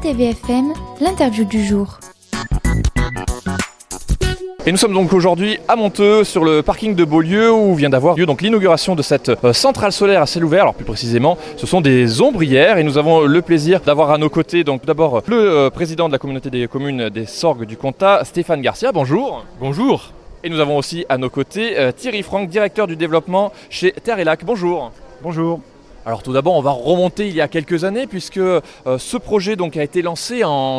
TVFM, l'interview du jour. Et nous sommes donc aujourd'hui à Monteux, sur le parking de Beaulieu, où vient d'avoir lieu donc l'inauguration de cette centrale solaire à ciel ouvert. Alors plus précisément, ce sont des ombrières et nous avons le plaisir d'avoir à nos côtés donc d'abord le président de la communauté des communes des Sorgues du Comtat, Stéphane Garcia. Bonjour. Bonjour. Et nous avons aussi à nos côtés Thierry Franck, directeur du développement chez Terre et Lac. Bonjour. Bonjour. Alors tout d'abord, on va remonter il y a quelques années puisque ce projet donc a été lancé en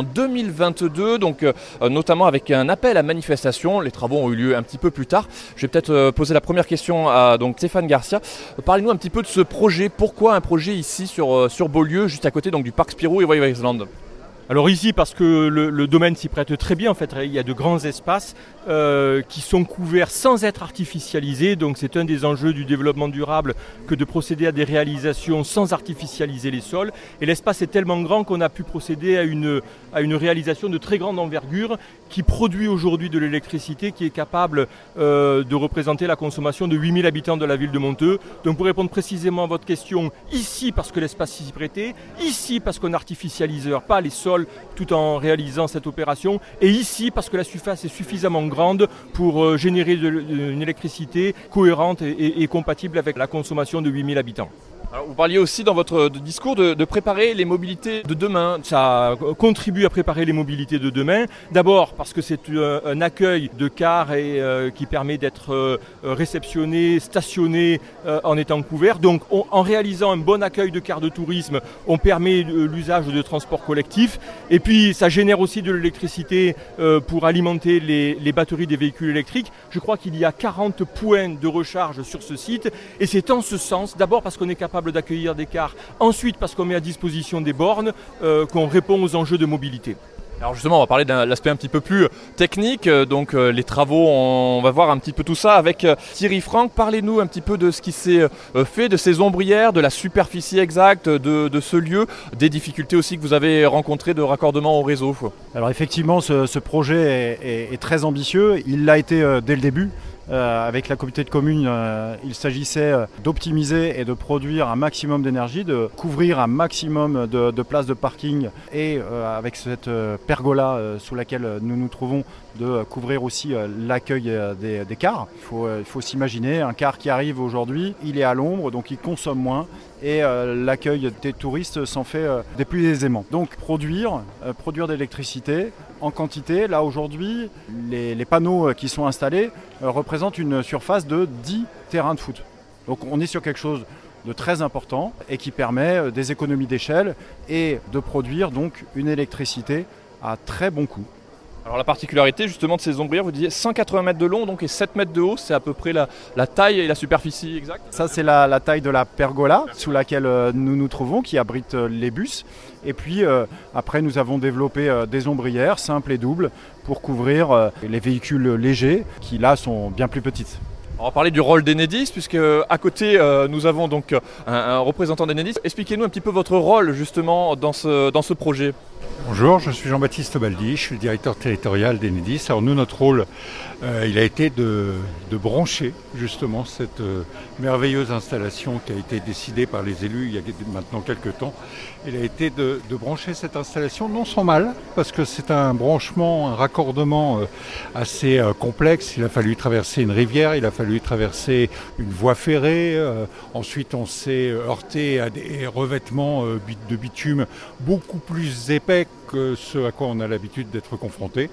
2022, donc notamment avec un appel à manifestation. Les travaux ont eu lieu un petit peu plus tard. Je vais peut-être poser la première question à donc Stéphane Garcia. Parlez-nous un petit peu de ce projet. Pourquoi un projet ici sur Beaulieu, juste à côté donc du parc Spirou et Wavesland ? Alors ici, parce que le domaine s'y prête très bien, en fait, il y a de grands espaces qui sont couverts sans être artificialisés. Donc c'est un des enjeux du développement durable que de procéder à des réalisations sans artificialiser les sols. Et l'espace est tellement grand qu'on a pu procéder à une réalisation de très grande envergure qui produit aujourd'hui de l'électricité qui est capable de représenter la consommation de 8000 habitants de la ville de Monteux. Donc pour répondre précisément à votre question, ici parce que l'espace s'y prêtait, ici parce qu'on n'artificialise pas les sols tout en réalisant cette opération, et ici parce que la surface est suffisamment grande pour générer une électricité cohérente et compatible avec la consommation de 8000 habitants. Alors, vous parliez aussi dans votre discours de préparer les mobilités de demain. Ça contribue à préparer les mobilités de demain. D'abord parce que c'est un accueil de cars qui permet d'être réceptionné, stationné en étant couvert. Donc en réalisant un bon accueil de cars de tourisme, on permet l'usage de transports collectifs. Et puis ça génère aussi de l'électricité pour alimenter les batteries des véhicules électriques. Je crois qu'il y a 40 points de recharge sur ce site. Et c'est en ce sens, d'abord parce qu'on est capable d'accueillir des cars, ensuite parce qu'on met à disposition des bornes, qu'on répond aux enjeux de mobilité. Alors justement, on va parler d'un aspect un petit peu plus technique, donc les travaux, on va voir un petit peu tout ça avec Thierry Franck. Parlez-nous un petit peu de ce qui s'est fait, de ces ombrières, de la superficie exacte de ce lieu, des difficultés aussi que vous avez rencontrées de raccordement au réseau. Alors effectivement, ce projet est très ambitieux, il l'a été dès le début. Avec la communauté de communes, il s'agissait d'optimiser et de produire un maximum d'énergie, de couvrir un maximum de places de parking et avec cette pergola sous laquelle nous nous trouvons, de couvrir aussi l'accueil des cars. Il faut s'imaginer, un car qui arrive aujourd'hui, il est à l'ombre, donc il consomme moins et l'accueil des touristes s'en fait des plus aisément. Donc produire de l'électricité en quantité. Là aujourd'hui, les panneaux qui sont installés représentent une surface de 10 terrains de foot. Donc on est sur quelque chose de très important et qui permet des économies d'échelle et de produire donc une électricité à très bon coût. Alors la particularité justement de ces ombrières, vous disiez 180 mètres de long donc, et 7 mètres de haut, c'est à peu près la taille et la superficie exacte. Ça c'est la taille de la pergola sous laquelle nous nous trouvons, qui abrite les bus. Et puis après nous avons développé des ombrières simples et doubles pour couvrir les véhicules légers qui là sont bien plus petites. On va parler du rôle d'Enedis, puisque à côté nous avons donc un représentant d'Enedis. Expliquez-nous un petit peu votre rôle justement dans ce projet. Bonjour, je suis Jean-Baptiste Baldi, je suis le directeur territorial d'Enedis. Alors nous, notre rôle, il a été de brancher justement cette merveilleuse installation qui a été décidée par les élus il y a maintenant quelques temps. Il a été de brancher cette installation, non sans mal, parce que c'est un branchement, un raccordement assez complexe. Il a fallu traverser une rivière, il a fallu traverser une voie ferrée. Ensuite, on s'est heurté à des revêtements de bitume beaucoup plus épais que ce à quoi on a l'habitude d'être confronté.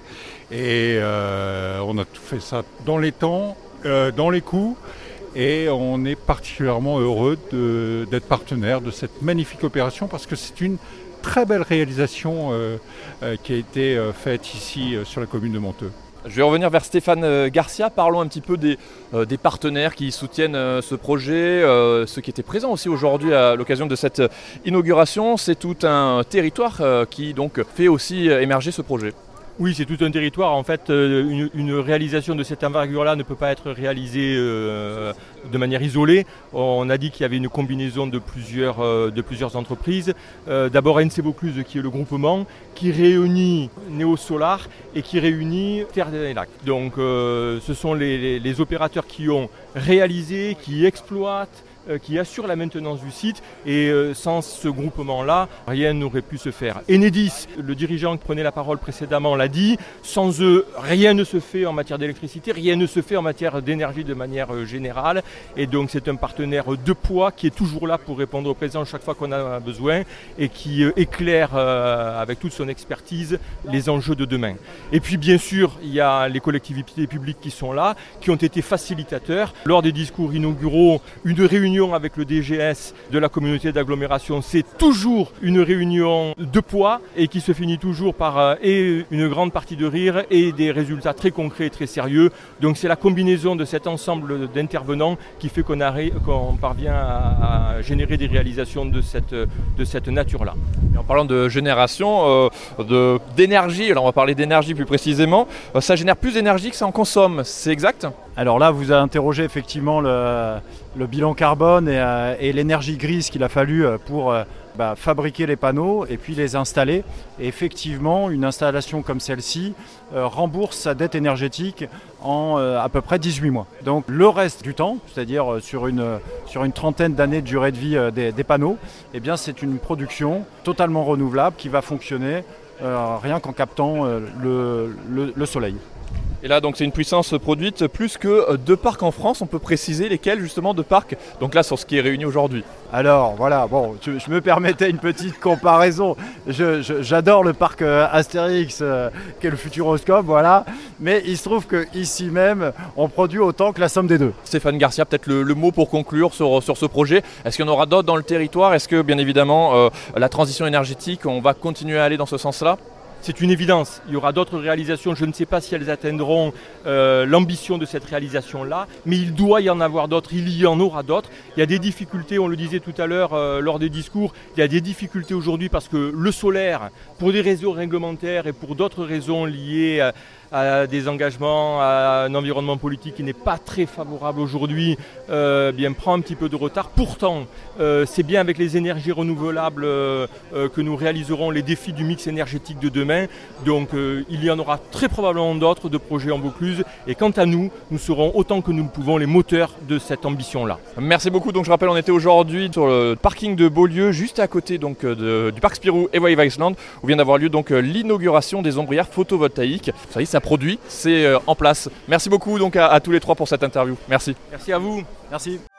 Et on a tout fait ça dans les temps, dans les coûts. Et on est particulièrement heureux d'être partenaire de cette magnifique opération parce que c'est une très belle réalisation qui a été faite ici sur la commune de Monteux. Je vais revenir vers Stéphane Garcia. Parlons un petit peu des partenaires qui soutiennent ce projet, ceux qui étaient présents aussi aujourd'hui à l'occasion de cette inauguration. C'est tout un territoire qui donc fait aussi émerger ce projet. Oui, c'est tout un territoire. En fait, une réalisation de cette envergure-là ne peut pas être réalisée de manière isolée. On a dit qu'il y avait une combinaison de plusieurs entreprises. D'abord NC Vaucluse, qui est le groupement, qui réunit Néo Solar et qui réunit Terre et Lac. Donc ce sont les opérateurs qui ont réalisé, qui exploitent, qui assure la maintenance du site et sans ce groupement-là, rien n'aurait pu se faire. Enedis, le dirigeant qui prenait la parole précédemment l'a dit, sans eux, rien ne se fait en matière d'électricité, rien ne se fait en matière d'énergie de manière générale et donc c'est un partenaire de poids qui est toujours là pour répondre au présent chaque fois qu'on a besoin et qui éclaire avec toute son expertise les enjeux de demain. Et puis bien sûr, il y a les collectivités publiques qui sont là, qui ont été facilitateurs. Lors des discours inauguraux, une réunion avec le DGS de la communauté d'agglomération, c'est toujours une réunion de poids et qui se finit toujours par et une grande partie de rire et des résultats très concrets et très sérieux. Donc c'est la combinaison de cet ensemble d'intervenants qui fait qu'on parvient à générer des réalisations de cette nature-là. Et en parlant de génération, d'énergie, alors on va parler d'énergie plus précisément, ça génère plus d'énergie que ça en consomme, c'est exact ? Alors là, vous avez interrogé effectivement le bilan carbone et l'énergie grise qu'il a fallu pour fabriquer les panneaux et puis les installer. Et effectivement, une installation comme celle-ci rembourse sa dette énergétique en à peu près 18 mois. Donc le reste du temps, c'est-à-dire sur une trentaine d'années de durée de vie des panneaux, eh bien, c'est une production totalement renouvelable qui va fonctionner rien qu'en captant le soleil. Et là, donc, c'est une puissance produite plus que 2 parcs en France. On peut préciser lesquels, justement, 2 parcs. Donc là, sur ce qui est réuni aujourd'hui. Alors, voilà, bon, je me permettais une petite comparaison. J'adore le parc Astérix, qui est le Futuroscope, voilà. Mais il se trouve qu'ici même, on produit autant que la somme des deux. Stéphane Garcia, peut-être le mot pour conclure sur ce projet. Est-ce qu'il y en aura d'autres dans le territoire ? Est-ce que, bien évidemment, la transition énergétique, on va continuer à aller dans ce sens-là ? C'est une évidence, il y aura d'autres réalisations, je ne sais pas si elles atteindront l'ambition de cette réalisation-là, mais il doit y en avoir d'autres, il y en aura d'autres. Il y a des difficultés, on le disait tout à l'heure lors des discours, il y a des difficultés aujourd'hui parce que le solaire, pour des raisons réglementaires et pour d'autres raisons liées à des engagements, à un environnement politique qui n'est pas très favorable aujourd'hui, prend un petit peu de retard. Pourtant, c'est bien avec les énergies renouvelables que nous réaliserons les défis du mix énergétique de demain. Donc il y en aura très probablement d'autres de projets en Vaucluse. Et quant à nous, nous serons autant que nous le pouvons les moteurs de cette ambition-là. Merci beaucoup. Donc je rappelle, on était aujourd'hui sur le parking de Beaulieu, juste à côté donc, du parc Spirou et Wave Island, où vient d'avoir lieu donc l'inauguration des ombrières photovoltaïques. Vous savez, ça produit, c'est en place. Merci beaucoup donc à tous les trois pour cette interview. Merci. Merci à vous. Merci.